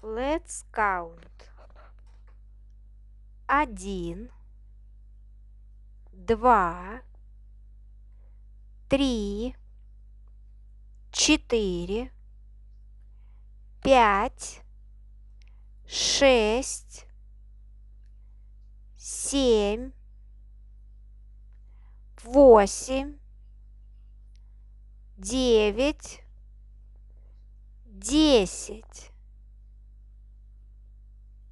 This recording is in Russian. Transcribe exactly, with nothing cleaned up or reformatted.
Let's count. Один, два, три, четыре, пять, шесть, семь, восемь, девять, десять.